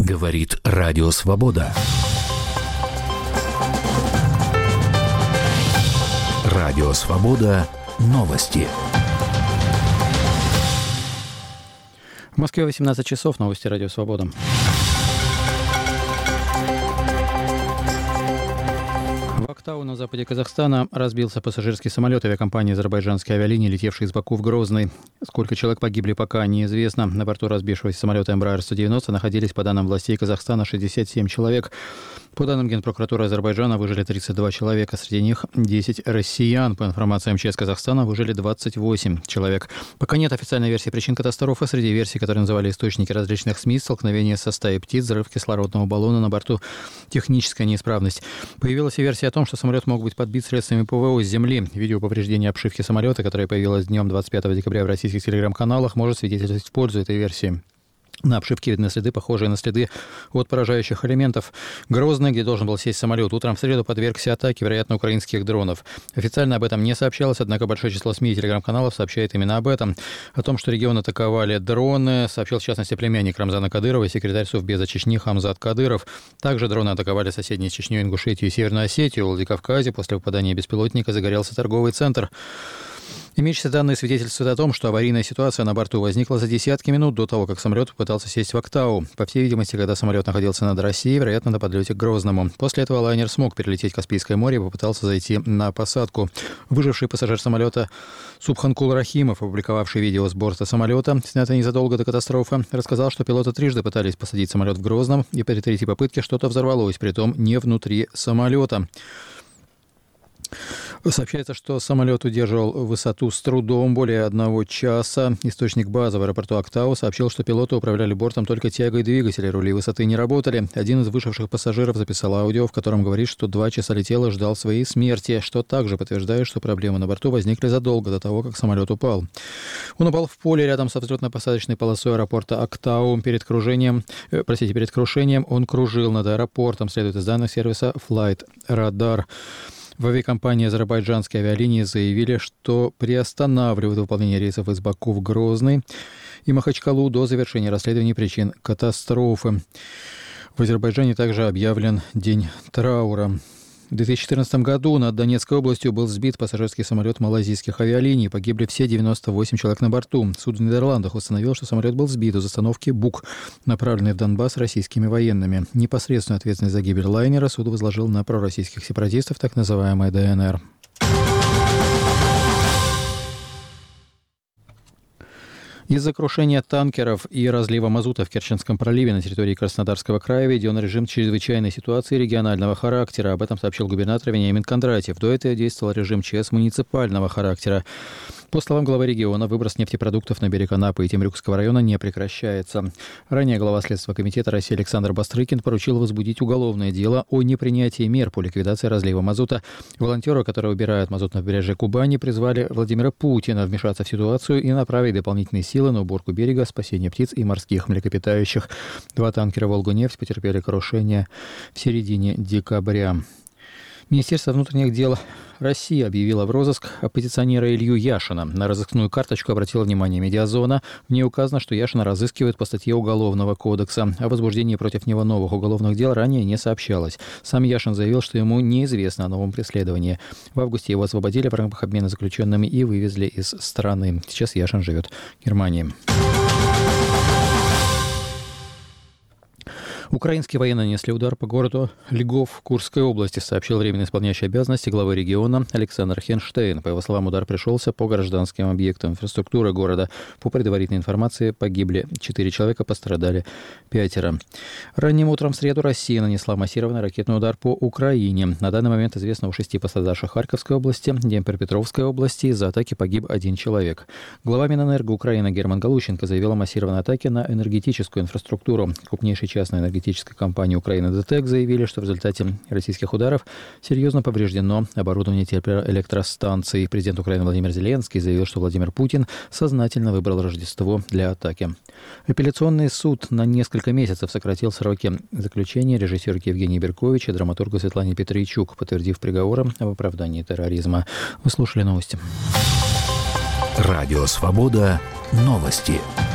Говорит Радио Свобода. Радио Свобода. Новости. В Москве 18 часов. Новости Радио Свобода. В Актау на западе Казахстана разбился пассажирский самолет авиакомпании «Азербайджанские авиалинии», летевший из Баку в Грозный. Сколько человек погибли, пока неизвестно. На борту разбившегося самолета Embraer-190 находились, по данным властей Казахстана, 67 человек. По данным Генпрокуратуры Азербайджана, выжили 32 человека. Среди них 10 россиян. По информации МЧС Казахстана, выжили 28 человек. Пока нет официальной версии причин катастрофы. Среди версий, которые называли источники различных СМИ, столкновение со стаей птиц, взрыв кислородного баллона на борту, техническая неисправность. Появилась и версия о том, что самолет мог быть подбит средствами ПВО с земли. Видео повреждения обшивки самолета, которое появилось днем 25 декабря в российских телеграм-каналах, может свидетельствовать в пользу этой версии. На обшивке видны следы, похожие на следы от поражающих элементов. Грозный, где должен был сесть самолет, утром в среду подвергся атаке, вероятно, украинских дронов. Официально об этом не сообщалось, однако большое число СМИ и телеграм-каналов сообщает именно об этом. О том, что регион атаковали дроны, сообщил в частности племянник Рамзана Кадырова и секретарь Совбеза Чечни Хамзат Кадыров. Также дроны атаковали соседние с Чечней Ингушетию и Северную Осетию. В Владикавказе после попадания беспилотника загорелся торговый центр. Имеющиеся данные свидетельствуют о том, что аварийная ситуация на борту возникла за десятки минут до того, как самолет пытался сесть в Актау. По всей видимости, когда самолет находился над Россией, вероятно, на подлете к Грозному. После этого лайнер смог перелететь Каспийское море и попытался зайти на посадку. Выживший пассажир самолета Субханкул Рахимов, опубликовавший видео с борта самолета, снятое незадолго до катастрофы, рассказал, что пилоты трижды пытались посадить самолет в Грозном, и при третьей попытке что-то взорвалось, притом не внутри самолета. Сообщается, что самолет удерживал высоту с трудом более 1 часа. Источник базы в аэропорту Актау сообщил, что пилоты управляли бортом только тягой двигателя, рули высоты не работали. Один из выживших пассажиров записал аудио, в котором говорит, что 2 часа летел и ждал своей смерти, что также подтверждает, что проблемы на борту возникли задолго до того, как самолет упал. Он упал в поле рядом со взлетно-посадочной полосой аэропорта Актау. Перед крушением он кружил над аэропортом, следует из данных сервиса Flight Radar. В авиакомпании «Азербайджанские авиалинии» заявили, что приостанавливают выполнение рейсов из Баку в Грозный и Махачкалу до завершения расследования причин катастрофы. В Азербайджане также объявлен день траура. В 2014 году над Донецкой областью был сбит пассажирский самолет малайзийских авиалиний. Погибли все 98 человек на борту. Суд в Нидерландах установил, что самолет был сбит из остановки Бук, направленный в Донбасс российскими военными. Непосредственную ответственность за гибель лайнера суд возложил на пророссийских сепаратистов, так называемой ДНР. Из-за крушения танкеров и разлива мазута в Керченском проливе на территории Краснодарского края введен режим чрезвычайной ситуации регионального характера. Об этом сообщил губернатор Вениамин Кондратьев. До этого действовал режим ЧС муниципального характера. По словам главы региона, выброс нефтепродуктов на берег Анапы и Темрюкского района не прекращается. Ранее глава Следственного комитета России Александр Бастрыкин поручил возбудить уголовное дело о непринятии мер по ликвидации разлива мазута. Волонтеры, которые убирают мазут на побережье Кубани, призвали Владимира Путина вмешаться в ситуацию и направить дополнительные силы на уборку берега, спасение птиц и морских млекопитающих. 2 танкера «Волгу-нефть» потерпели крушение в середине декабря. Министерство внутренних дел России объявило в розыск оппозиционера Илью Яшина. На розыскную карточку обратила внимание «Медиазона». В ней указано, что Яшина разыскивают по статье Уголовного кодекса. О возбуждении против него новых уголовных дел ранее не сообщалось. Сам Яшин заявил, что ему неизвестно о новом преследовании. В августе его освободили в рамках обмена заключенными и вывезли из страны. Сейчас Яшин живет в Германии. Украинские военные нанесли удар по городу Льгов Курской области, сообщил временно исполняющий обязанности главы региона Александр Хенштейн. По его словам, удар пришелся по гражданским объектам инфраструктуры города. По предварительной информации, погибли 4 человека, пострадали 5. Ранним утром в среду Россия нанесла массированный ракетный удар по Украине. На данный момент известно о 6 пострадавших в Харьковской области, Днепропетровской области. Из-за атаки погиб 1 человек. Глава Минэнерго Украины Герман Галущенко заявил о массированной атаке на энергетическую инфраструктуру. Крупнейшей частной энергетической компании Украины ДТЭК заявили, что в результате российских ударов серьезно повреждено оборудование электростанций. Президент Украины Владимир Зеленский заявил, что Владимир Путин сознательно выбрал Рождество для атаки. Апелляционный суд на несколько месяцев сократил сроки заключения режиссерки Евгении Беркович и драматургу Светлане Петричук, подтвердив приговором об оправдании терроризма. Вы слушали новости. Радио Свобода. Новости.